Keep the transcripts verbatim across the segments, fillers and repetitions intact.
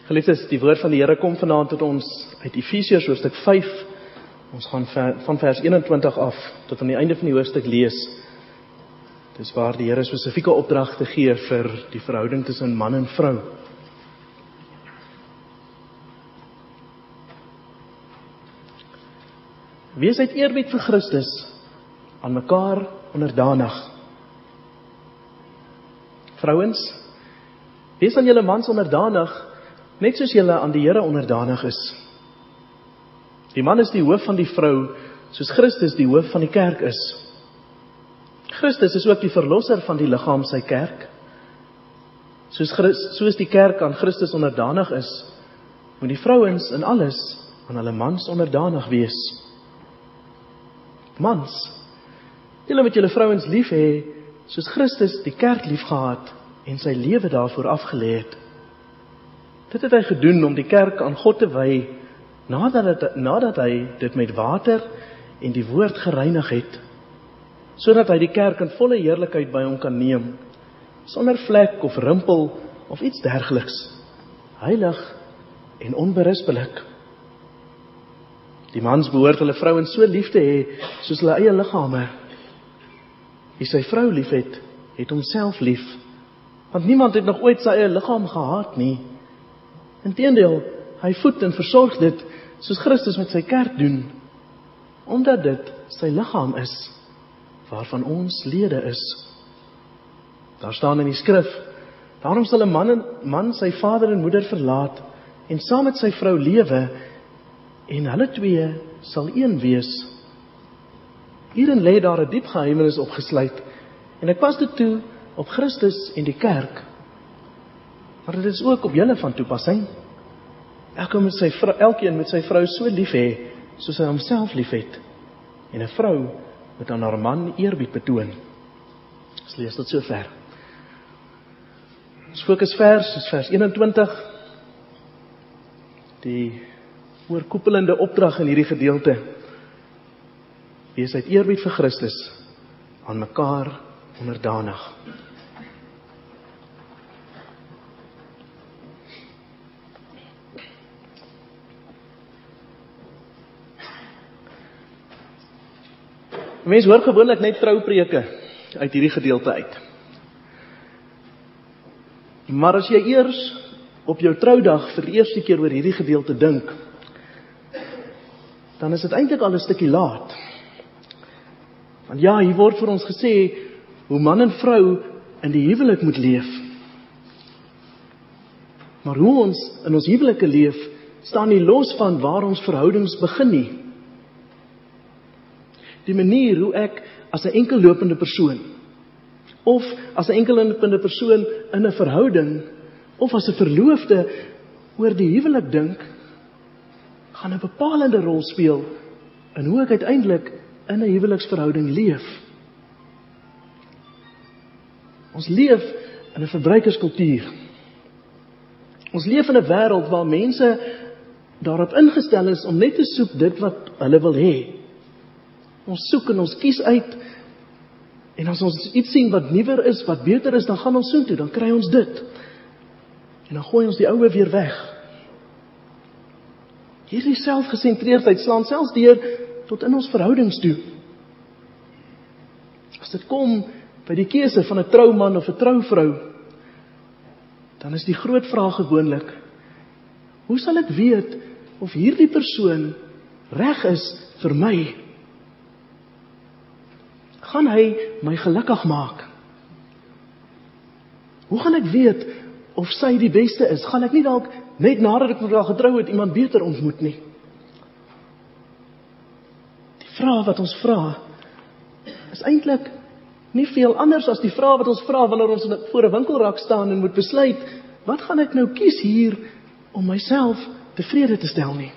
Geliefdes, die woord van die Here kom vanaand tot ons uit Efesiërs hoofstuk vyf. Ons gaan van vers eenentwintig af tot aan die einde van die hoofstuk lees. Dis waar die Here spesifieke opdragte gee vir die verhouding tussen man en vrou. Wees uit eerbied vir Christus aan mekaar onderdanig. Vrouens, wees aan julle mans onderdanig, net soos julle aan die Here onderdanig is. Die man is die hoof van die vrou, soos Christus die hoof van die kerk is. Christus is ook die verlosser van die liggaam, sy kerk. Soos, Christ, soos die kerk aan Christus onderdanig is, moet die vrouens in alles aan hulle mans onderdanig wees. Mans, julle moet julle vrouens lief hê, soos Christus die kerk lief gehad en sy lewe daarvoor afgelê het. Dit het hy gedoen om die kerk aan God te wy, nadat, het, nadat hy dit met water en die woord gereinig het, sodat hy die kerk in volle heerlikheid by hom kan neem, sonder vlek of rimpel of iets dergeliks, heilig en onberispelik. Die mans behoort hulle vrouens so lief te hê, soos hulle eie liggame. Wie sy vrou lief het, het homself lief, want niemand het nog ooit sy eie liggaam gehaat nie. Inteendeel, hy voed en versorg dit, soos Christus met sy kerk doen, omdat dit sy liggaam is, waarvan ons lede is. Daar staan in die skrif, daarom sal 'n man, en, man sy vader en moeder verlaat, en saam met sy vrou lewe, en hulle twee sal een wees. Hierin lê daar 'n diep geheimenis opgesluit, en ek pas dit toe op Christus en die kerk, maar dit is ook op julle van toepassing. Elkeen met sy vrou, elkeen met sy vrou so lief hê, soos hy homself lief het. En 'n vrou moet aan haar man eerbied betoon. Ons lees tot sover. Ons fokusvers is vers eenentwintig. Die oorkoepelende opdrag in hierdie gedeelte. Wees uit eerbied vir Christus aan mekaar onderdanig. Mense hoor gewoonlik net troupreke uit hierdie gedeelte uit. Maar as jy eers op jou troudag vir die eerste keer oor hierdie gedeelte dink, dan is dit eintlik al 'n stukkie laat. Want ja, hier word vir ons gesê hoe man en vrou in die huwelik moet leef. Maar hoe ons in ons huwelike leef, staan nie los van waar ons verhoudings begin nie. Die manier hoe ek as 'n enkellopende persoon, of as 'n enkellopende persoon in 'n verhouding, of as 'n verloofde oor die huwelik dink, gaan 'n bepalende rol speel in hoe ek uiteindelik in 'n huweliksverhouding leef. Ons leef in 'n verbruikerskultuur. Ons leef in 'n wêreld waar mense daarop ingestel is om net te soek dit wat hulle wil hê. Ons soek en ons kies uit, en as ons iets sien wat nuwer is, wat beter is, dan gaan ons soontoe, dan kry ons dit. En dan gooi ons die oue weer weg. Hierdie selfgesentreerdheid slaan selfs deur tot in ons verhoudings toe. As dit kom by die keuse van 'n trouman of 'n trouvrou, dan is die groot vraag gewoonlik, hoe sal ek weet of hierdie persoon reg is vir my? Gaan hy my gelukkig maak? Hoe gaan ek weet of sy die beste is? Gaan ek nie dalk net nadat ek met haar getrou het iemand beter ontmoet nie? Die vraag wat ons vra is eintlik nie veel anders as die vraag wat ons vra wanneer ons voor 'n winkelrak staan en moet besluit, wat gaan ek nou kies hier om myself tevrede te stel nie?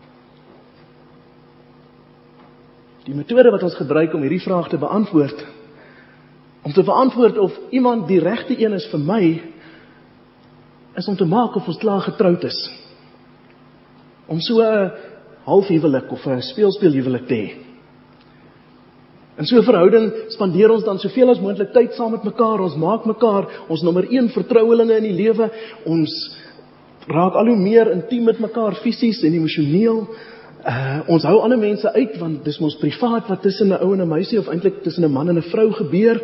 Die metode wat ons gebruik om hierdie vraag te beantwoord, om te beantwoord of iemand die regte een is vir my, is om te maak of ons klaar getroud is. Om so 'n halfhuwelik of 'n speelspelhuwelik te hê. In so 'n verhouding spandeer ons dan soveel as moontlik tyd saam met mekaar, ons maak mekaar ons nommer een vertrouelinge in die lewe, ons raak al hoe meer intiem met mekaar, fisies en emosioneel. Uh, ons hou ander mense uit, want dis mos privaat wat tussen 'n ou en 'n meisie, of eintlik tussen 'n man en 'n vrou gebeur.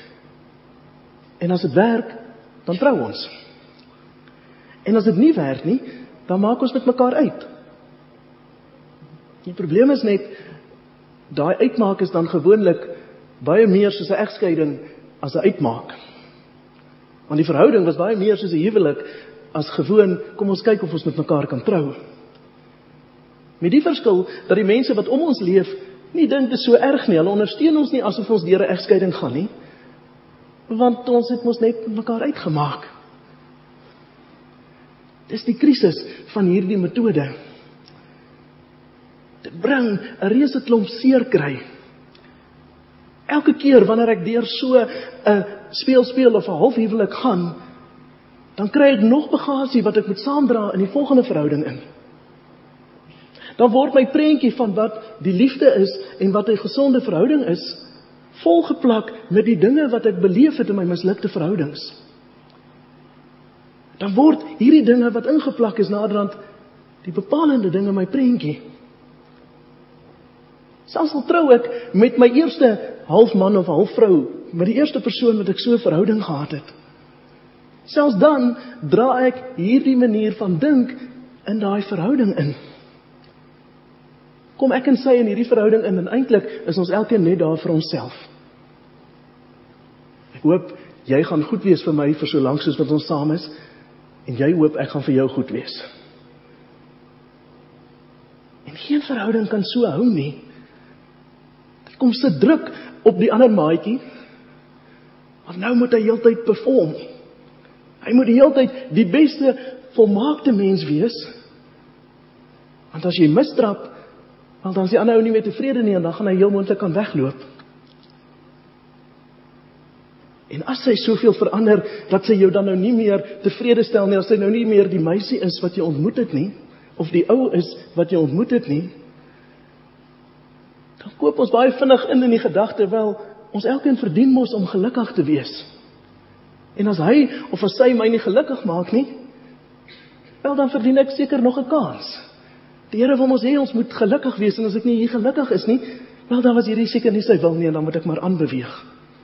En as dit werk, dan trou ons. En as dit nie werk nie, dan maak ons met mekaar uit. Die probleem is net, daai uitmaak is dan gewoonlik baie meer soos 'n egskeiding as 'n uitmaak. Want die verhouding was baie meer soos 'n huwelik as gewoon, kom ons kyk of ons met mekaar kan trou. Met die verskil, dat die mense wat om ons leef, nie dink dit is so erg nie, hulle ondersteun ons nie asof ons deur 'n egskeiding gaan nie, want ons het ons net met mekaar uitgemaak. Dis die krisis van hierdie metode. Dit bring 'n reuse klomp seer kry. Elke keer wanneer ek deur so 'n speel speel of 'n halfhuwelik gaan, dan kry ek nog bagasie wat ek moet saamdra in die volgende verhouding in. Dan word my prentjie van wat die liefde is en wat 'n gesonde verhouding is, volgeplak met die dinge wat ek beleef het in my mislukte verhoudings. Dan word hierdie dinge wat ingeplak is naderhand die bepalende dinge in my prentjie. Selfs al trou ek met my eerste half man of half vrou, met die eerste persoon wat ek so 'n verhouding gehad het. Selfs dan dra ek hierdie manier van dink in daai verhouding in. Kom ek en sy in hierdie verhouding in, en eintlik is ons elkeen net daar vir onsself. Ek hoop, jy gaan goed wees vir my vir so lank soos wat ons saam is, en jy hoop, ek gaan vir jou goed wees. En geen verhouding kan so hou nie. Dit kom so druk op die ander maatjie, want nou moet hy heeltyd perform. Hy moet die heeltyd die beste, volmaakte mens wees, want as jy misdrap, want dan is die ander ou nie meer tevrede nie, en dan gaan hy heel moontlik kan wegloop. En as sy soveel verander, dat sy jou dan nou nie meer tevrede stel nie, as sy nou nie meer die meisie is wat jy ontmoet het nie, of die ou is wat jy ontmoet het nie, dan koop ons baie vinnig in in die gedagte, wel, ons elkeen verdien mos om gelukkig te wees. En as hy of as sy my nie gelukkig maak nie, wel, dan verdien ek seker nog 'n kans. Die Here wil ons hê, ons moet gelukkig wees, en as ek nie hier gelukkig is nie, wel, dan was hierdie seker nie sy wil nie, en dan moet ek maar aanbeweeg.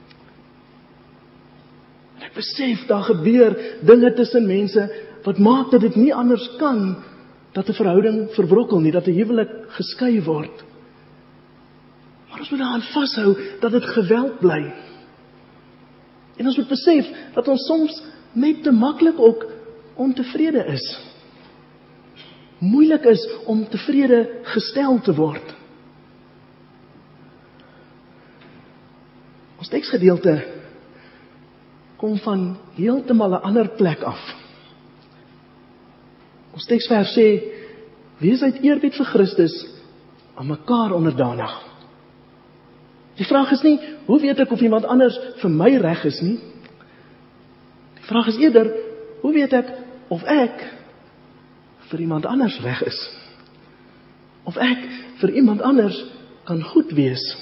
En ek besef, daar gebeur dinge tussen mense, wat maak dat dit nie anders kan, dat 'n verhouding verbrokkel nie, dat 'n huwelik geskei word. Maar ons moet daaraan vashou, dat dit geweld bly. En ons moet besef, dat ons soms net te maklik ook ontevrede is. Moeilik is om tevrede gestel te word. Ons teksgedeelte kom van heeltemal 'n ander plek af. Ons teksvers sê, wees uit eerbied vir Christus aan mekaar onderdanig. Die vraag is nie, hoe weet ek of iemand anders vir my reg is nie? Die vraag is eerder, hoe weet ek of ek vir iemand anders reg is? Of ek vir iemand anders kan goed wees?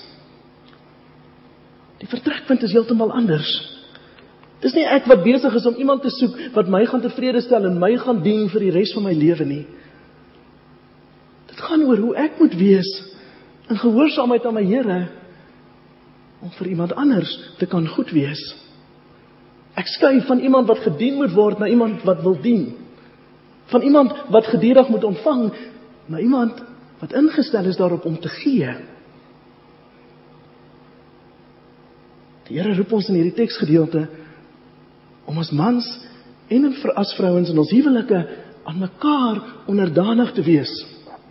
Die vertrekpunt is heeltemal anders. Dit is nie ek wat besig is om iemand te soek wat my gaan tevrede stel en my gaan dien vir die res van my lewe nie. Dit gaan oor hoe ek moet wees in gehoorsaamheid aan my Here om vir iemand anders te kan goed wees. Ek skuif van iemand wat gedien moet word na iemand wat wil dien. Van iemand wat gedurig moet ontvang na iemand wat ingestel is daarop om te gee. Die Here roep ons in hierdie teksgedeelte om as mans en as vrouens in ons huwelike aan mekaar onderdanig te wees.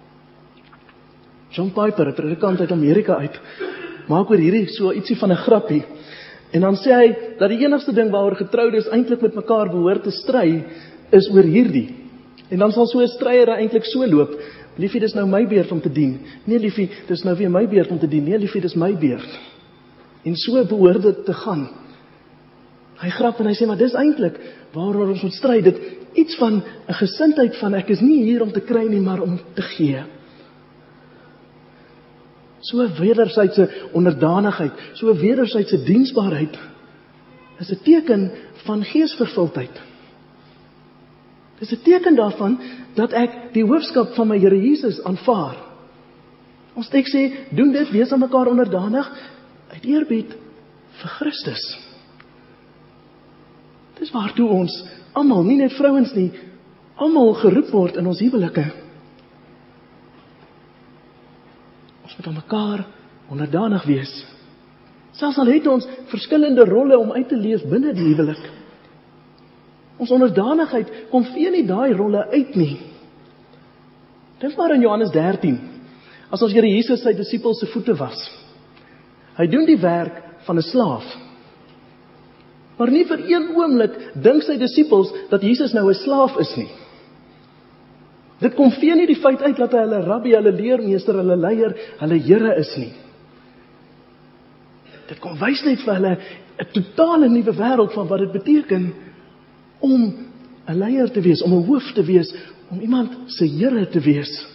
John Piper, 'n predikant uit Amerika uit, maak oor hierdie so ietsie van 'n grappie. En dan sê hy dat die enigste ding waaroor getroudes eintlik met mekaar behoort te stry, is oor hierdie. En dan sal so 'n stryer eintlik so loop: liefie, dis nou my beurt om te dien. Nee liefie, dis nou weer my beurt om te dien. Nee liefie, dis my beurt. En so behoort dit te gaan. Hy grap en hy sê, maar dis eintlik waaroor ons moet stry. Dit iets van 'n gesindheid van ek is nie hier om te kry nie, maar om te gee. So 'n wederwysige onderdanigheid, so 'n wederwysige diensbaarheid is 'n teken van geesvervuldheid. Dis 'n teken daarvan dat ek die hoofskap van my Here Jesus aanvaar. Ons teks sê, doen dit, wees aan mekaar onderdanig, uit eerbied vir Christus. Dis waartoe ons almal, nie net vrouens nie, almal geroep word in ons huwelike. Ons moet aan mekaar onderdanig wees. Selfs al het ons verskillende rolle om uit te leef binne die huwelik. Ons onderdanigheid kom vee nie daai rolle uit nie. Dink maar in Johannes dertien, as ons Here Jesus sy disippels se voete was. Hy doen die werk van 'n slaaf. Maar nie vir een oomblik dink sy disippels dat Jesus nou 'n slaaf is nie. Dit kom vee nie die feit uit dat hy hulle rabbi, hulle leermeester, hulle leier, hulle Here is nie. Dit kom wys net vir hulle 'n totale nuwe wêreld van wat dit beteken om 'n leier te wees, om 'n hoof te wees, om iemand se Here te wees.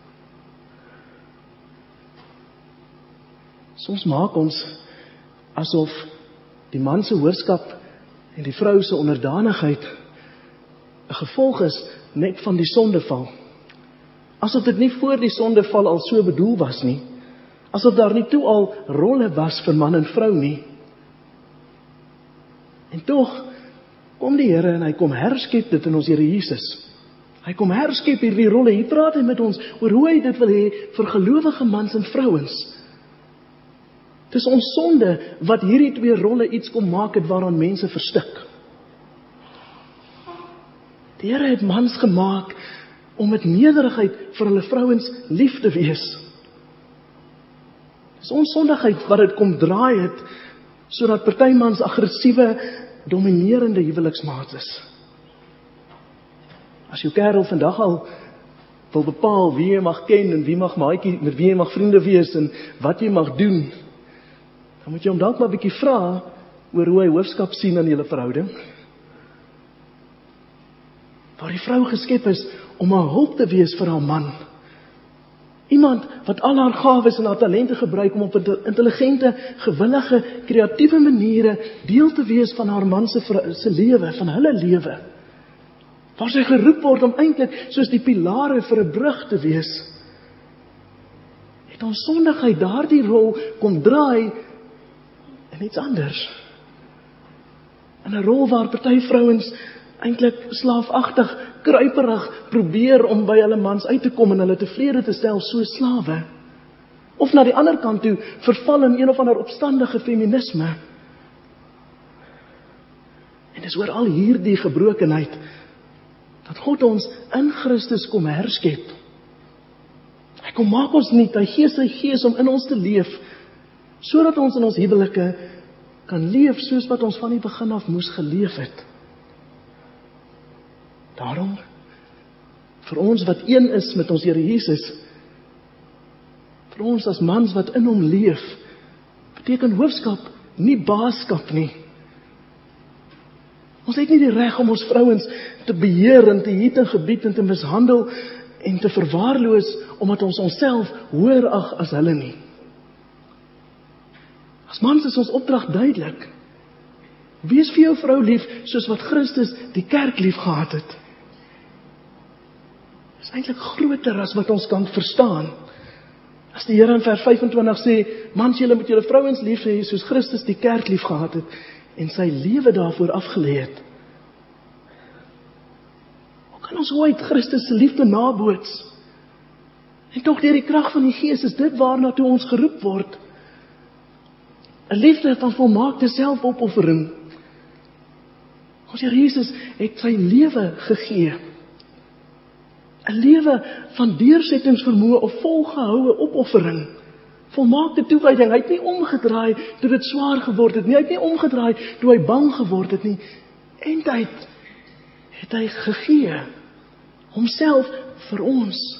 Soms maak ons asof die man se hoorskap en die vrou se onderdanigheid 'n gevolg is net van die sondeval. Asof dit nie voor die sondeval al so bedoel was nie. Asof daar nie toe al rolle was vir man en vrou nie. En tog kom die Here en hy kom herskep dit in ons Here Jesus. Hy kom herskep hierdie rolle. Hier praat hy met ons oor hoe hy dit wil hê vir gelowige mans en vrouens. Dis ons sonde wat hierdie twee rolle iets kom maak het waaraan mense verstik. Die Here het mans gemaak om met nederigheid vir hulle vrouens lief te wees. Dis ons sondigheid wat dit kom draai het, sodat party mans aggressiewe, dominerende huweliksmaats is. As jou kerel vandag al wil bepaal wie jy mag ken en wie mag maatjie, met wie jy mag vriende wees en wat jy mag doen, dan moet jy hom dalk maar 'n bietjie vra oor hoe hy hoofskap sien aan julle verhouding. Waar die vrou geskep is om 'n hulp te wees vir haar man. Iemand wat al haar gawes en haar talente gebruik om op 'n intelligente, gewillige, kreatiewe maniere deel te wees van haar man se se lewe, van hulle lewe. Waar sy geroep word om eintlik soos die pilare vir 'n brug te wees. Het ons sondigheid daardie rol kom draai in iets anders. In 'n rol waar party vrouens eintlik slaafagtig, kruiperig probeer om by hulle mans uit te kom en hulle tevrede te stel so slawe. Of na die ander kant toe verval in een of ander opstandige feminisme. En dis oor al hierdie gebrokenheid dat God ons in Christus kom herskep. Hy kom maak ons nuut, hy gee sy gees om in ons te leef, sodat ons in ons huwelike kan leef soos wat ons van die begin af moes geleef het. Daarom, vir ons wat een is met ons Here Jesus, vir ons as mans wat in hom leef, beteken hoofskap nie baaskap nie. Ons het nie die reg om ons vrouens te beheer en te hiet en gebied en te mishandel en te verwaarloos, omdat ons onsself hoër ag as hulle nie. As mans is ons opdrag duidelik. Wees vir jou vrou lief, soos wat Christus die kerk lief gehad het. Dit is eintlik groter as wat ons kan verstaan. As die Here in vers vyf-en-twintig sê, mans, julle moet julle vrouens lief hê, soos Christus die kerk lief gehad het, en sy lewe daarvoor afgelê het. Hoe kan ons ooit Christus se liefde naboots? En tog deur die krag van die Gees is dit waarna toe ons geroep word. 'n Liefde van volmaakte selfopoffering. Ons Here Jesus het sy lewe gegee. 'n Lewe van deursettingsvermoë of volgehoue opoffering. Volmaakte toewyding. Hy het nie omgedraai toe dit swaar geword het nie. Hy het nie omgedraai toe hy bang geword het nie. Eintlik het hy gegee homself vir ons.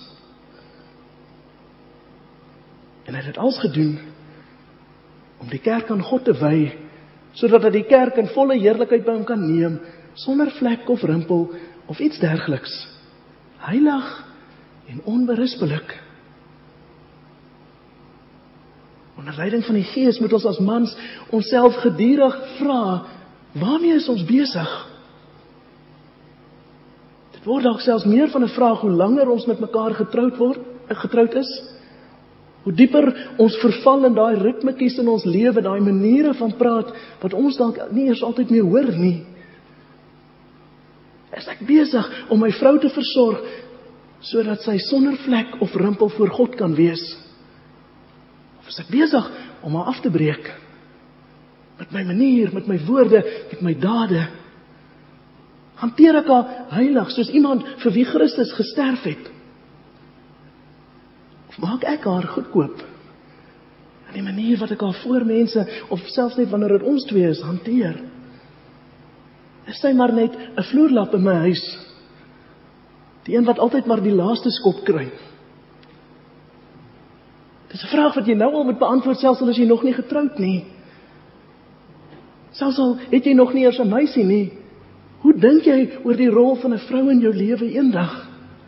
En hy het dit alles gedoen om die kerk aan God te wy, sodat hy die kerk in volle heerlikheid by hom kan neem, sonder vlek of rimpel of iets dergeliks. Heilig en onberispelik. Onder leiding van die Gees moet ons as mans onsself gedurig vra, waarmee is ons besig? Dit Dit word dalk selfs meer van 'n vraag hoe langer ons met mekaar getroud word, getroud is. Hoe dieper ons verval in daai ritmetjies in ons lewe, daai maniere van praat, wat ons dalk nie eers altyd meer hoor nie. Is ek besig om my vrou te versorg, sodat sy sonder vlek of rimpel voor God kan wees? Of is ek besig om haar af te breek? Met my manier, met my woorde, met my dade. Hanteer ek haar heilig, soos iemand vir wie Christus gesterf het? Of maak ek haar goedkoop? In die manier wat ek haar voor mense, of selfs net wanneer dit ons twee is, hanteer. Is sy maar net 'n vloerlap in my huis? Die een wat altyd maar die laaste skop kry? Dis 'n vraag wat jy nou al moet beantwoord, selfs al is jy nog nie getroud nie. Selfs al het jy nog nie eers 'n meisie nie. Hoe dink jy oor die rol van 'n vrou in jou lewe eendag?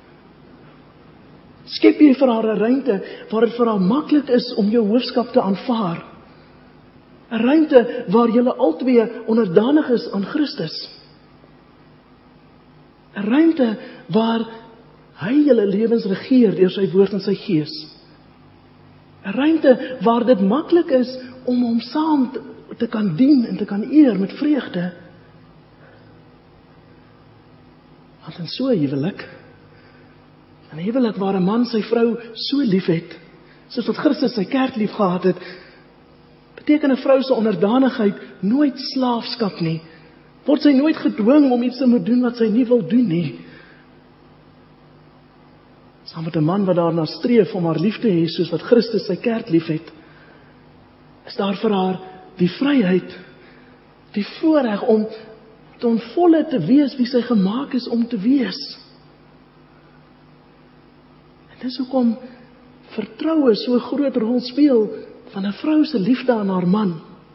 Skep jy vir haar 'n ruimte waar dit vir haar maklik is om jou hoofskap te aanvaar? 'n Ruimte waar julle albei onderdanig is aan Christus. 'n Ruimte waar hy julle lewens regeer deur sy woord en sy gees. 'n Ruimte waar dit maklik is om hom saam te, te kan dien en te kan eer met vreugde. Want in so 'n huwelik, 'n huwelik waar 'n man sy vrou so lief het, soos wat Christus sy kerk lief gehad het, beteken 'n vrou se onderdanigheid nooit slaafskap nie. Word sy nooit gedwing om iets te moet doen wat sy nie wil doen nie. Saam met 'n man wat daarna streef om haar lief te hê soos wat Christus sy kerk lief het, is daar vir haar die vryheid, die voorreg om ten volle te wees wie sy gemaak is om te wees. En dis hoekom vertroue so 'n groot rol speel van 'n vrou se liefde aan haar man.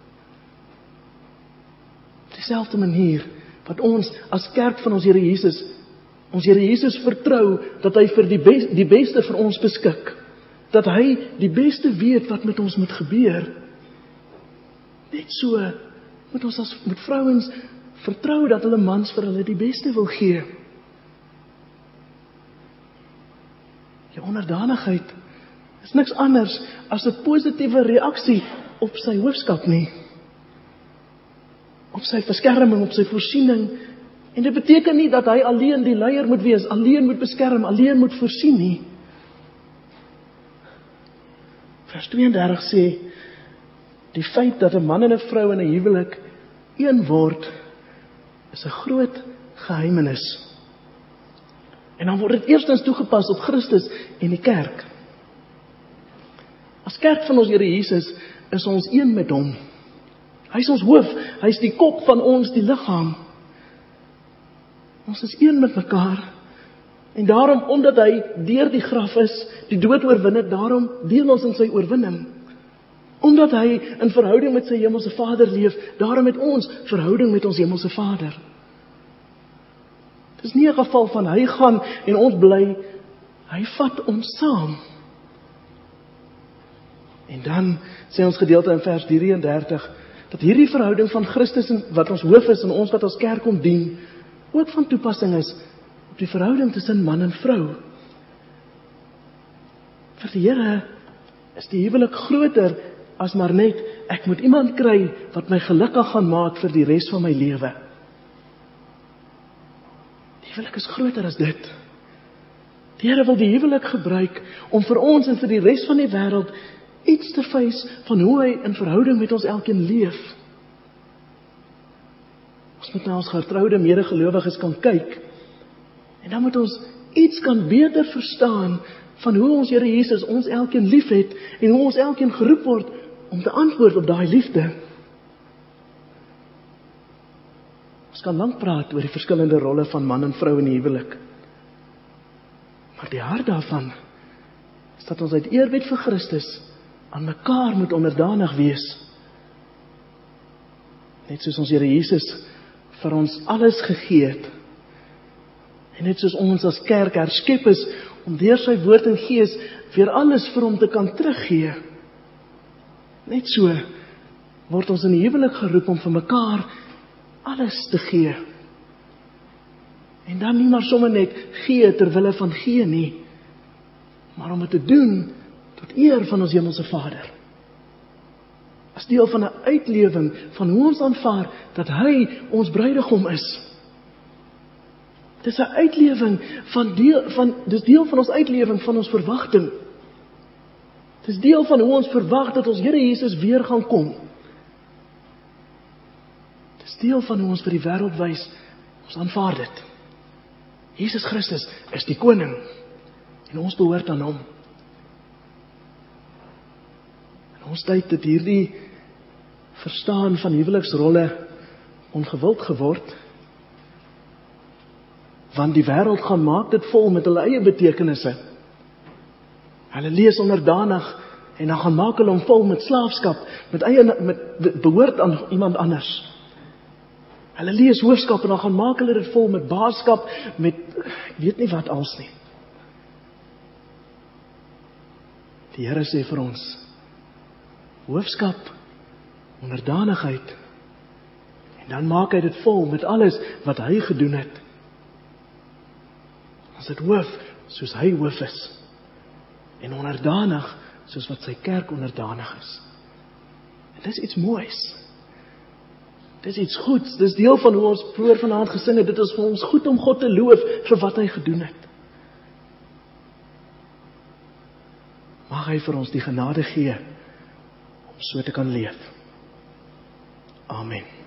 Op dieselfde manier wat ons as kerk van ons Here Jesus, ons Here Jesus vertrou dat hy vir die, bes, die beste vir ons beskik. Dat hy die beste weet wat met ons moet gebeur. Net so moet ons as moet vrouens vertrou dat hulle mans vir hulle die beste wil gee. Jou onderdanigheid is niks anders as 'n positiewe reaksie op sy hoofskap nie. Op sy beskerming, op sy voorsiening. En dit beteken nie dat hy alleen die leier moet wees, alleen moet beskerm, alleen moet voorsien nie. Vers tweeëndertig sê, die feit dat 'n man en 'n vrou in 'n huwelik een word, is 'n groot geheimenis. En dan word dit eerstens toegepas op Christus en die kerk. As kerk van ons Here Jesus is ons een met hom. Hy is ons hoof, hy is die kop van ons, die liggaam. Ons is een met mekaar. En daarom, omdat hy deur die graf is, die dood oorwin het, daarom deel ons in sy oorwinning. Omdat hy in verhouding met sy hemelse Vader leef, daarom het ons verhouding met ons hemelse Vader. Het is nie 'n geval van hy gaan en ons bly, hy vat ons saam. En dan sê ons gedeelte in vers drieëndertig, dat hierdie verhouding van Christus wat ons hoof is en ons wat ons kerk kom dien, ook van toepassing is op die verhouding tussen man en vrou. Vir die Here is die huwelik groter as maar net, ek moet iemand kry wat my gelukkig gaan maak vir die res van my lewe. Die huwelik is groter as dit. Die Here wil die huwelik gebruik om vir ons en vir die res van die wêreld iets te wys van hoe hy in verhouding met ons elkeen leef. Ons moet na ons getroude medegelowiges kan kyk, en dan moet ons iets kan beter verstaan van hoe ons Here Jesus ons elkeen lief het, en hoe ons elkeen geroep word om te antwoord op daai liefde. Ons kan lank praat oor die verskillende rolle van man en vrou in die huwelik. Maar die hart daarvan is dat ons uit eerbied vir Christus aan mekaar moet onderdanig wees. Net soos ons Here Jesus vir ons alles gegee het. En net soos ons as kerk herskep is om deur sy woord en gees weer alles vir hom te kan teruggee. Net so word ons in die huwelik geroep om vir mekaar alles te gee. En dan nie maar sommer net gee ter wille van gee nie, maar om dit te doen tot eer van ons hemelse Vader. As deel van 'n uitlewing van hoe ons aanvaar dat hy ons bruidegom is. Dis 'n uitlewing van deel van dis deel van ons uitlewing van ons verwagting. Dis deel van hoe ons verwag dat ons Here Jesus weer gaan kom. Dis deel van hoe ons vir die wêreld wys, ons aanvaar dit. Jesus Christus is die koning en ons behoort aan hom. In ons tyd het hierdie verstaan van huweliksrolle ongewild geword, want die wêreld gaan maak dit vol met hulle eie betekenisse. Hulle lees onderdanig en dan gaan maak hulle hom vol met slaafskap, met eie met behoort aan iemand anders. Hulle lees hoofskap en dan gaan maak hulle dit vol met baaskap, met ek weet nie wat als nie. Die Here sê vir ons, hoofskap, onderdanigheid, en dan maak hy dit vol met alles wat hy gedoen het. As dit hoof, soos hy hoof is, en onderdanig, soos wat sy kerk onderdanig is. En dis iets moois. Dis iets goeds, dis deel van hoe ons vroeër vanaand gesing het, dit is vir ons goed om God te loof vir wat hy gedoen het. Mag hy vir ons die genade gee, om so te kan leef. Amen.